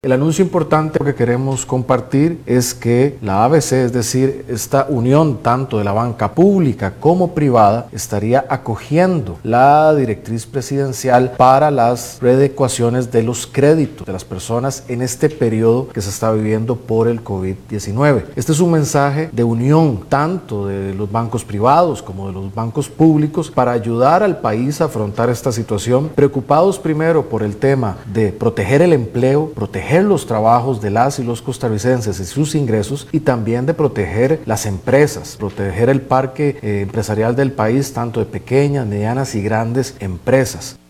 El anuncio importante que queremos compartir es que la ABC, es decir, esta unión tanto de la banca pública como privada, estaría acogiendo la directriz presidencial para las readecuaciones de los créditos de las personas en este periodo que se está viviendo por el COVID-19. Este es un mensaje de unión tanto de los bancos privados como de los bancos públicos para ayudar al país a afrontar esta situación, preocupados primero por el tema de proteger el empleo, proteger los trabajos de las y los costarricenses y sus ingresos, y también de proteger las empresas, proteger el parque empresarial del país, tanto de pequeñas, medianas y grandes empresas.